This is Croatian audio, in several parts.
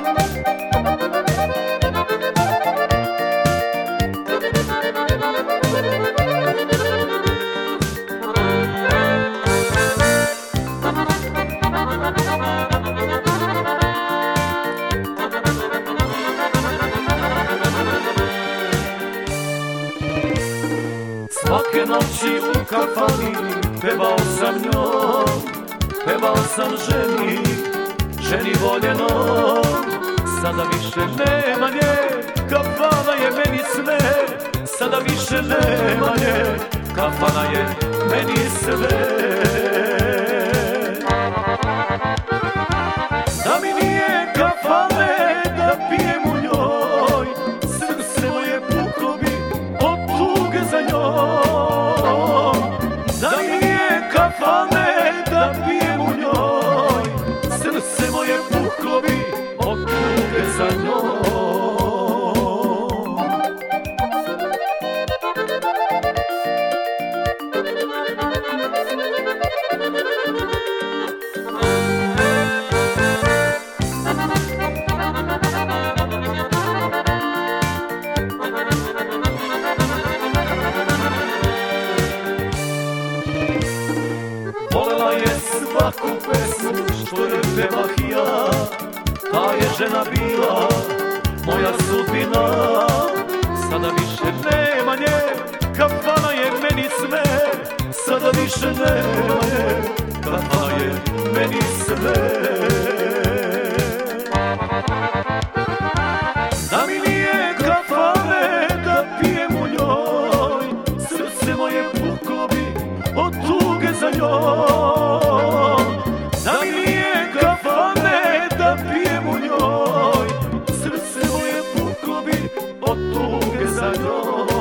Svake noći u kafani pevao sam njom, pevao sam ženi, ženi voljenom. Sada više nema nje, kafana je meni sve. Sada više nema nje, kafana je meni sve. Da mi nije kafane, da pijem u njoj, srce moje puklo bi od tuge za njom. Da mi nije kafane, da pijem u njoj, srce moje puklo bi od tuge za njom. Volela je svaku pesmu što je pevah ja, ta je žena bila moja sudbina. Sada više nema nje, kafana je meni sve. Sada više nema nje, kafana je meni sve. Da mi nije kafane, da pijem u njoj, srce moje puklo bi od tuge za njom. Da mi nije kafane, da pijem u njoj, srce moje puklo bi od tuge za njom.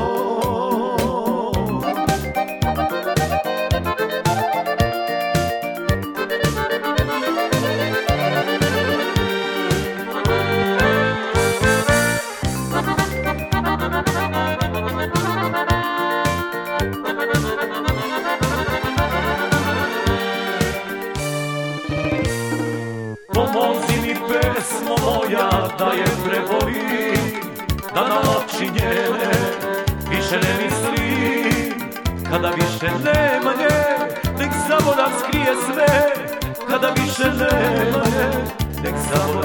Pomozi mi pesmo moja da je prebolim, da na oči njene više ne mislim. Kada više nema nje, nek zaborav skrije sve. Kada više nema nje, nek zaborav